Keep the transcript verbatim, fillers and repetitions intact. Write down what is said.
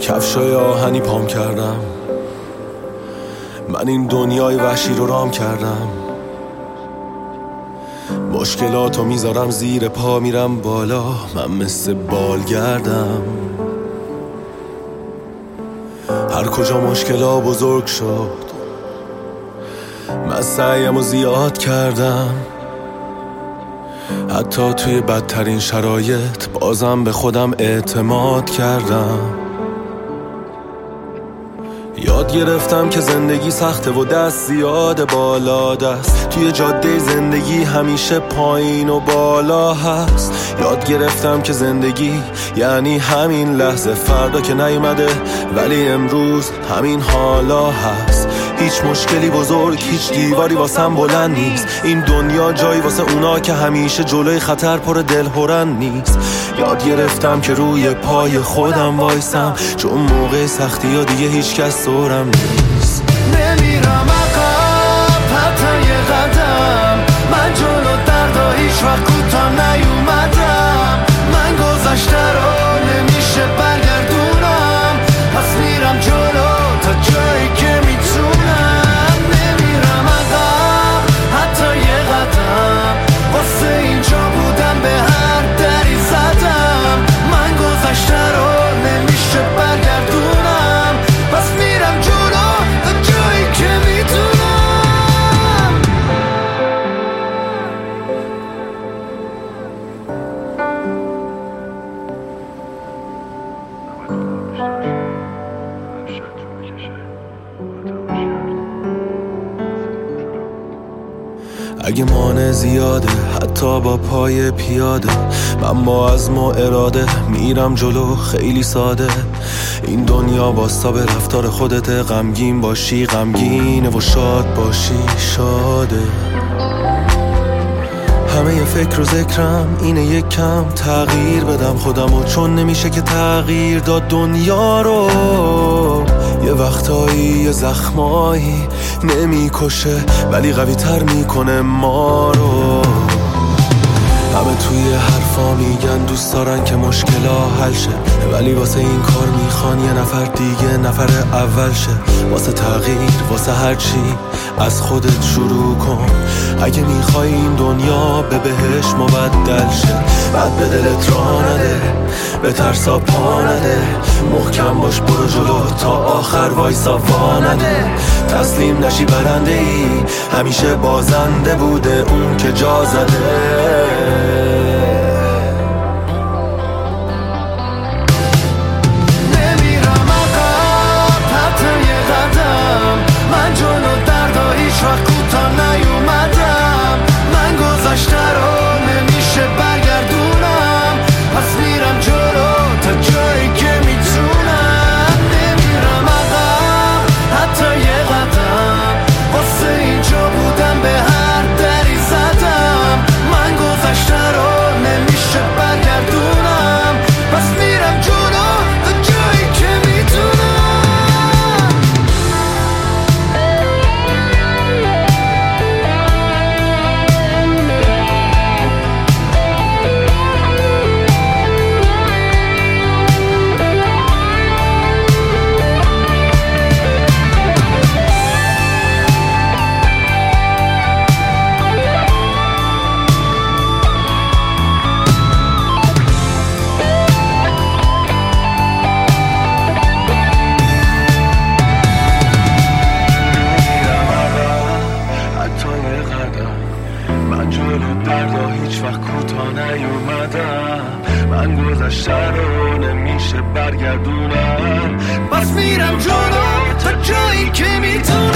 کفشای آهنی پام کردم، من این دنیای وحشی رو رام کردم. مشکلاتو میذارم زیر پا، میرم بالا، من مثل بالگردم. هر کجا مشکلا بزرگ شد، من سعیمو زیاد کردم. حتی توی بدترین شرایط بازم به خودم اعتماد کردم. یاد گرفتم که زندگی سخته و دست زیاده بالا دست، توی جاده زندگی همیشه پایین و بالا هست. یاد گرفتم که زندگی یعنی همین لحظه، فردا که نیومده ولی امروز همین حالا هست. هیچ مشکلی بزرگ، هیچ دیواری واسم بلند نیست. این دنیا جایی واسه اونا که همیشه جلوی خطر پر دلهرن نیست. یاد گرفتم که روی پای خودم وایسم، چون موقع سختی ها دیگه هیچ کس دورم نیست. نمیرم عقب حتی یه قدم، من جلو دردا هیچ وقت کوتاه نیومدم. من گذشته رو نمیشه برگردونم، پس میرم جلو تا جایی که میتونم. نمیرم عقب حتی یه قدم، واسه اینجا بودم به هر دری زدم. من گذشته رو نمیشه برگردونم، پس میرم جلو تا جایی که میتونم. اگه مانع زیاده حتی با پای پیاده، من با عزم و اراده میرم جلو خیلی ساده. این دنیا واستا به رفتار خودت، غمگین باشی غمگینه و شاد باشی شاده. همه ی فکر و ذکرم اینه یک کم تغییر بدم خودمو، چون نمیشه که تغییر داد دنیا رو. یه وقتایی یه زخمایی نمیکشه ولی قوی تر میکنه ما رو. همه توی حرفا میگن دوست دارن که مشکلا حل شه، ولی واسه این کار میخوان یه نفر دیگه نفر اول شه. واسه تغییر واسه هر چی از خودت شروع کن. اگه میخوای این دنیا به بهش مبدل شه، بعد به دلت راه نده، به ترسا پا نده. محکم باش برو جلو تا آخر وایسا وا نده. تسلیم نشی برنده ای، همیشه بازنده بوده اون که جا زده. نمیرم عقب حتی یه قدم، من جلو دردا هیچ وقت کوتاه نیومدم. من گذشته رو نمیشه برگردونم، پس میرم جلو تا جایی که میتونم. نمیرم عقب حتی یه قدم، واسه اینجا بودم به هر دری زدم. من گذشته رو نمیشه برگردونم، پس میرم جلو تا جایی که میتونم. من جلو دردا هیچ وقت کوتاه نیومدم. من گذشته رو نمیشه برگردونم، پس میرم جلو تا جایی که میتونم.